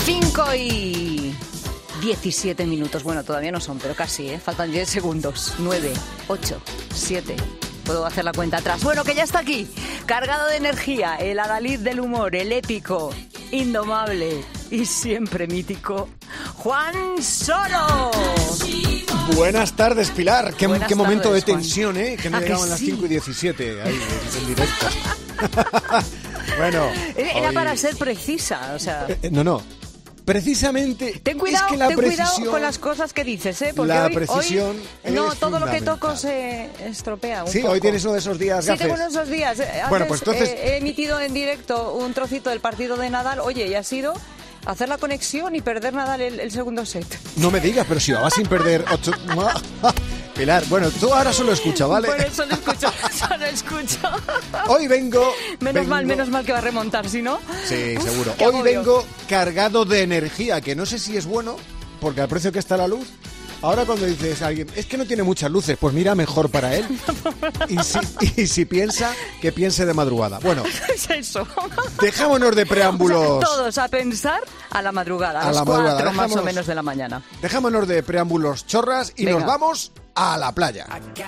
5:17. Bueno, todavía no son, pero casi, ¿eh? Faltan 10 segundos. 9, 8, 7. Puedo hacer la cuenta atrás. Bueno, que ya está aquí. Cargado de energía, el adalid del humor, el épico, indomable y siempre mítico, Juan Soro. Buenas tardes, Pilar. Qué momento de Juan. tensión, ¿eh? Que no llegaban las 5:17 ahí en directo. Bueno. Era hoy... para ser precisa, o sea... No. Precisamente, Ten cuidado, es que la ten precisión, cuidado con las cosas que dices, ¿eh? Porque la hoy precisión no, es todo lo que fundamental. toco se estropea un Sí, poco. hoy tienes uno de esos días Sí, gafes. tengo uno de esos días. Bueno, pues entonces... he emitido en directo un trocito del partido de Nadal. Oye, y ha sido hacer la conexión y perder Nadal el segundo set. No me digas, pero si va sin perder 8... Pilar, bueno, tú ahora solo escucha, ¿vale? Bueno, solo escucho. Hoy vengo... Menos mal que va a remontar, ¿si no? Sí, seguro. Qué Hoy agobio. vengo cargado de energía, que no sé si es bueno, porque al precio que está la luz... Ahora cuando dices a alguien, es que no tiene muchas luces, pues mira, mejor para él. Y si piensa, que piense de madrugada. Bueno, Es eso. dejámonos de preámbulos. Todos a pensar a la madrugada, a A las la madrugada, 4 más o dejamos- menos de la mañana. Dejámonos de preámbulos chorras y Venga. nos vamos a la playa.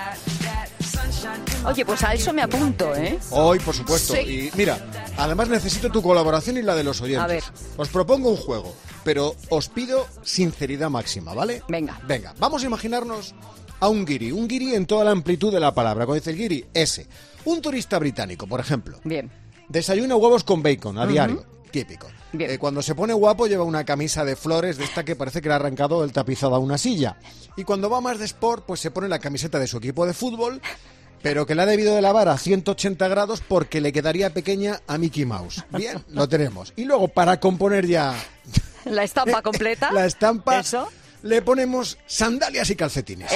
Oye, pues a eso me apunto, ¿eh? Hoy, por supuesto. Sí. Y mira, además necesito tu colaboración y la de los oyentes. A ver. Os propongo un juego, pero os pido sinceridad máxima, ¿vale? Venga. Venga, vamos a imaginarnos a un guiri en toda la amplitud de la palabra. Cuando dice el guiri, ese. Un turista británico, por ejemplo. Bien. Desayuna huevos con bacon a diario. Típico. Bien. Cuando se pone guapo lleva una camisa de flores de esta que parece que le ha arrancado el tapizado a una silla. Y cuando va más de sport, pues se pone la camiseta de su equipo de fútbol, pero que la ha debido de lavar a 180 grados porque le quedaría pequeña a Mickey Mouse. Bien, lo tenemos. Y luego, para componer ya La estampa completa. la estampa, Eso. le ponemos sandalias y calcetines.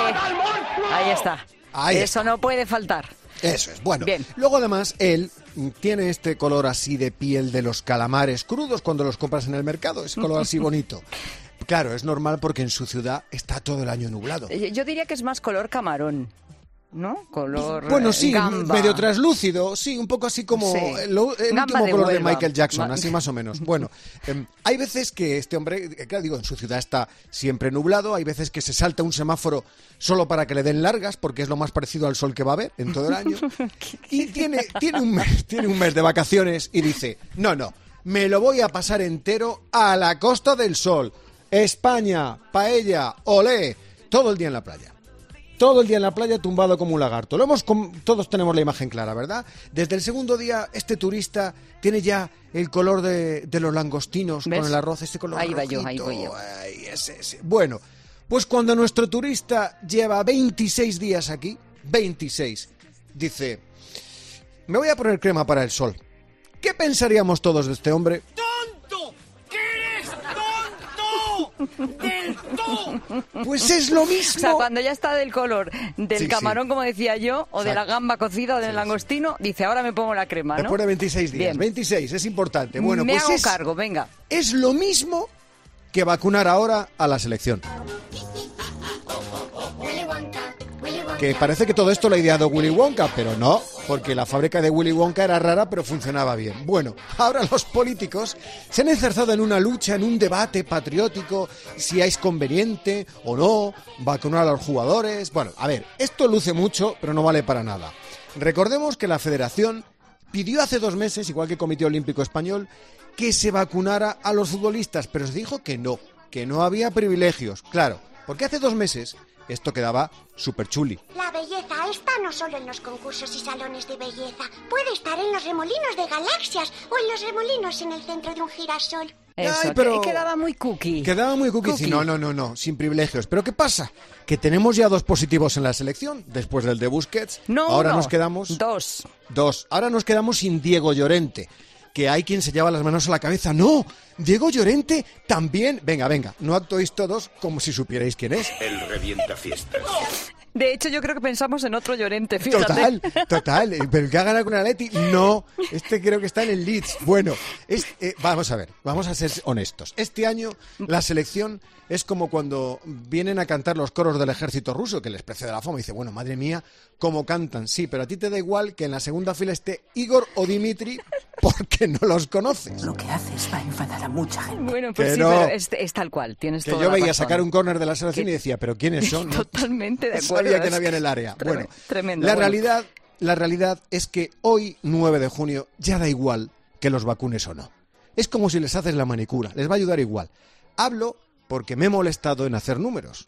Ahí está. Ahí Eso no puede faltar. Eso es, bueno. Bien. Luego además él tiene este color así de piel de los calamares crudos cuando los compras en el mercado, ese color así bonito. Claro, es normal porque en su ciudad está todo el año nublado. Yo diría que es más color camarón, ¿no? Color Bueno, sí, gamba. medio traslúcido, sí, un poco así como Sí. el Gamba último de color de Huelva. Michael Jackson, así más o menos. Bueno, hay veces que este hombre, claro, digo, en su ciudad está siempre nublado, hay veces que se salta un semáforo solo para que le den largas, porque es lo más parecido al sol que va a haber en todo el año. Y tiene un mes de vacaciones y dice, no, me lo voy a pasar entero a la Costa del Sol. España, paella, olé, todo el día en la playa. Todo el día en la playa tumbado como un lagarto. Todos tenemos la imagen clara, ¿verdad? Desde el segundo día, este turista tiene ya el color de los langostinos. ¿Ves? Con el arroz, este color Ahí va rojito. yo, ahí voy yo. Ay, ese. Bueno, pues cuando nuestro turista lleva 26 días aquí, 26, dice, me voy a poner crema para el sol. ¿Qué pensaríamos todos de este hombre? ¡Tonto! ¡Que eres tonto! ¡Del todo! Pues es lo O sea, mismo. cuando ya está del color del Sí, camarón, sí. como decía yo, o de la Exacto. gamba cocida o del langostino, dice, ahora me pongo la crema, ¿no? Después de 26 días. Bien. 26, es importante. Bueno, me pues hago es... cargo, venga. Es lo mismo que vacunar ahora a la selección. Que parece que todo esto lo ha ideado Willy Wonka, pero no, porque la fábrica de Willy Wonka era rara, pero funcionaba bien. Bueno, ahora los políticos se han enzarzado en una lucha, en un debate patriótico, si es conveniente o no vacunar a los jugadores. Bueno, a ver, esto luce mucho, pero no vale para nada. Recordemos que la Federación pidió hace 2 meses, igual que el Comité Olímpico Español, que se vacunara a los futbolistas, pero se dijo que no había privilegios. Claro, porque hace 2 meses esto quedaba súper chuli. La belleza está no solo en los concursos y salones de belleza. Puede estar en los remolinos de galaxias o en los remolinos en el centro de un girasol. Eso, Ay, pero- quedaba muy cookie. Quedaba muy cookie. Cookie. No, sin privilegios. ¿Pero qué pasa? Que tenemos ya 2 positivos en la selección, después del de Busquets. No, ahora uno, nos quedamos... 2. 2. Ahora nos quedamos sin Diego Llorente, que hay quien se lleva las manos a la cabeza. ¡No! Diego Llorente también... Venga, no actuéis todos como si supierais quién es. El revienta fiestas. De hecho, yo creo que pensamos en otro Llorente, fíjate. Total. Pero el que ha ganado con el Atleti, no. Este creo que está en el Leeds. Bueno, vamos a ver, vamos a ser honestos. Este año la selección es como cuando vienen a cantar los coros del ejército ruso, que les precede la fama. Y dice, bueno, madre mía, cómo cantan. Sí, pero a ti te da igual que en la segunda fila esté Igor o Dimitri porque no los conoces. Lo que haces va a enfadar a mucha gente. Bueno, pues Que sí, no. pero es tal cual, tienes Que toda yo la veía razón. sacar un córner de la selección y decía, ¿pero quiénes son? No Totalmente de acuerdo. sabía que no es había en el área. Bueno, tremendo. la Bueno. realidad es que hoy, 9 de junio, ya da igual que los vacunes o no. Es como si les haces la manicura, les va a ayudar igual. Hablo porque me he molestado en hacer números.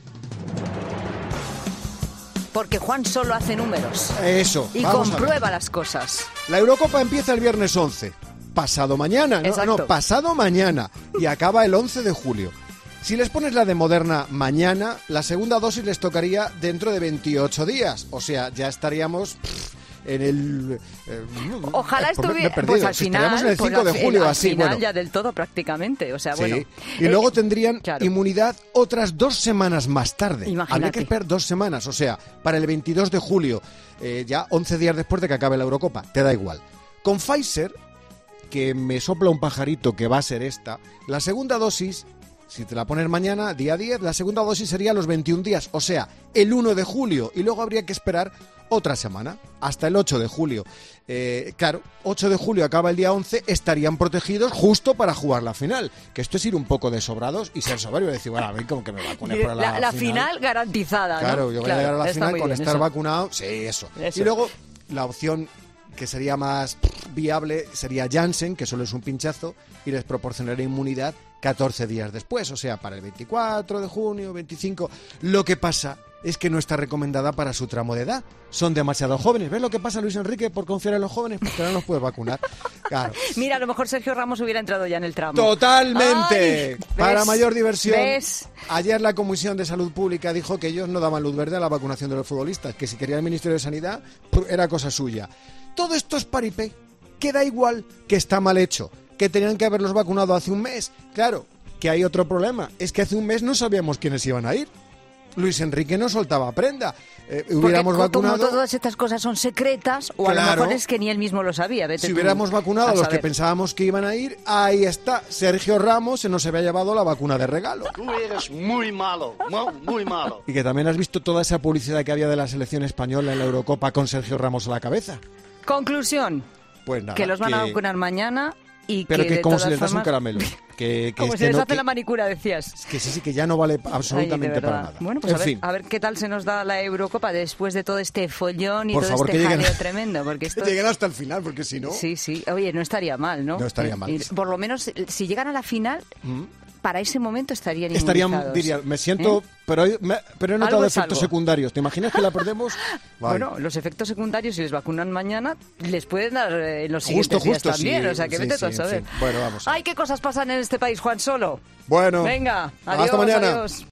Porque Juan solo hace números. Eso, Y vamos a ver. comprueba las cosas. La Eurocopa empieza el viernes 11. Pasado mañana, Exacto. pasado mañana. Y acaba el 11 de julio. Si les pones la de Moderna mañana, la segunda dosis les tocaría dentro de 28 días. O sea, ya estaríamos en el... Ojalá me he estuviera, perdido. pues al Si final, estaríamos en el 5 de julio, al así, final bueno. ya del todo prácticamente, o sea, Sí. bueno. Y luego tendrían claro. inmunidad otras 2 semanas más tarde. Imagínate. Habría que esperar 2 semanas, o sea, para el 22 de julio, ya 11 días después de que acabe la Eurocopa, te da igual. Con Pfizer, que me sopla un pajarito que va a ser esta, la segunda dosis, si te la pones mañana, día 10, la segunda dosis sería a los 21 días, o sea, el 1 de julio, y luego habría que esperar otra semana, hasta el 8 de julio. Claro, 8 de julio acaba el día 11, estarían protegidos justo para jugar la final, que esto es ir un poco de sobrados y ser soberbio y decir, bueno, a mí como que me vacune para La final garantizada, ¿no? Claro, yo voy a llegar a la está final muy con bien estar eso. vacunado. Sí, eso. Eso. Y luego, la opción que sería más viable sería Janssen, que solo es un pinchazo, y les proporcionaría inmunidad 14 días después, o sea, para el 24 de junio, 25. Lo que pasa es que no está recomendada para su tramo de edad. Son demasiado jóvenes. ¿Ves lo que pasa, Luis Enrique, por confiar en los jóvenes? Porque no los puedes vacunar. Claro. Mira, a lo mejor Sergio Ramos hubiera entrado ya en el tramo. Totalmente. Ay, Para ¿ves? mayor diversión. ¿Ves? Ayer la Comisión de Salud Pública dijo que ellos no daban luz verde a la vacunación de los futbolistas, que si quería el Ministerio de Sanidad era cosa suya. Todo esto es paripé. Que da igual que está mal hecho, que tenían que haberlos vacunado hace un mes. Claro, que hay otro problema. Es que hace un mes no sabíamos quiénes iban a ir. Luis Enrique no soltaba prenda. Hubiéramos Porque como vacunado... todas estas cosas son secretas, o a lo Claro. mejor es que ni él mismo lo sabía. Vete Si tú hubiéramos vacunado a los que saber. pensábamos que iban a ir, ahí está. Sergio Ramos se nos había llevado la vacuna de regalo. Tú eres muy malo, muy malo. Y que también has visto toda esa publicidad que había de la selección española en la Eurocopa con Sergio Ramos a la cabeza. Conclusión, Pues nada. que los van a vacunar mañana y Pero que de como todas si les das un formas- caramelo. Que Como este si les no- hace la manicura, decías. que sí, que ya no vale Ay, absolutamente de para verdad. nada. Bueno, pues En fin, a ver qué tal se nos da la Eurocopa después de todo este follón y Por todo favor, este que lleguen- jaleo tremendo. Porque esto que lleguen hasta el final, porque si no... Sí, sí. Oye, no estaría mal, ¿no? No estaría mal. Y por lo menos, si llegan a la final, para ese momento estarían Estarían, inmunizados. diría, me siento... Pero he notado Algo es efectos algo. secundarios. ¿Te imaginas que la perdemos? Vale. Bueno, los efectos secundarios, si les vacunan mañana, les pueden dar en los Justo, siguientes días justo, también. sí, O sea, que sí, vete tú a sí, en saber. fin. Bueno, vamos a ver. Ay, qué cosas pasan en este país, Juan Solo. Bueno, Venga, adiós, hasta mañana. adiós.